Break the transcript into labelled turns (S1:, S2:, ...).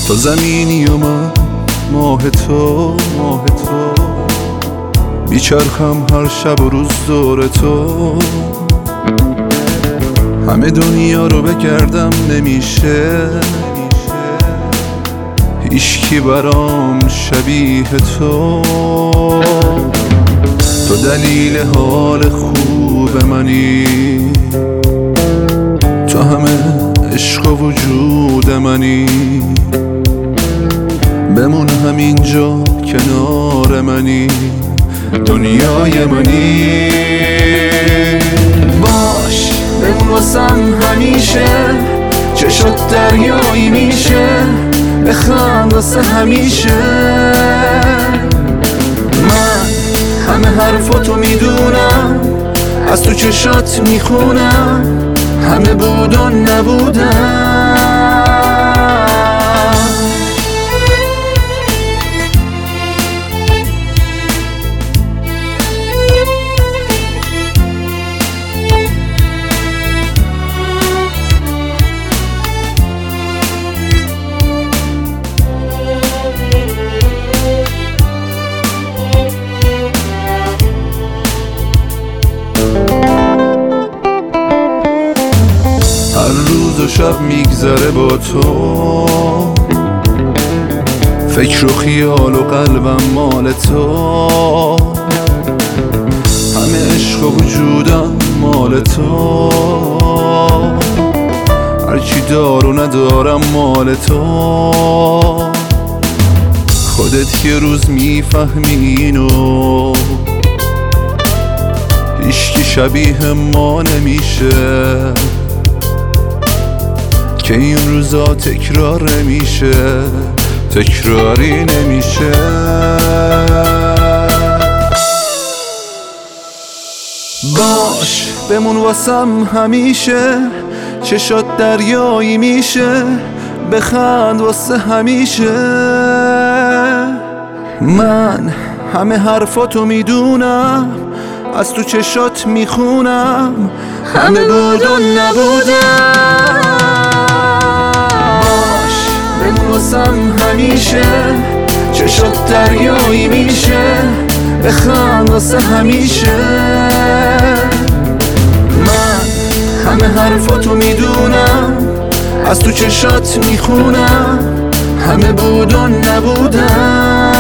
S1: تو زمینی و من ماه تو میچرخم هر شب و روز دور تو. همه دنیا رو بگردم نمیشه، هیچکی برام شبیه تو. تو دلیل حال خوب منی، تو همه عشق و وجود منی. بمون همینجا کنار منی، دنیای منی. باش بمون واسم همیشه، چشات دریایی میشه. بخند واسه همیشه، من همه حرفاتو میدونم، از تو چشات میخونم، همه بود و نبودم. هر روز و شب میگذره با تو، فکر و خیال و قلبم مال تو. همه عشق و وجودم مال تو، هرچی دار و ندارم مال تو. خودت یه روز میفهمی اینو، هیچکی شبیه ما نمیشه، که این روزا تکرار نمیشه، تکراری نمیشه. باش بمون واسم همیشه، چشات دریایی میشه. بخند واسه همیشه، من همه حرفاتو میدونم، از تو چشات میخونم، همه بود و نبودم. واسم همیشه، چشات دریایی میشه. بخند واسه همیشه، من همه حرفاتو میدونم، از تو چشات میخونم، همه بود و نبودم.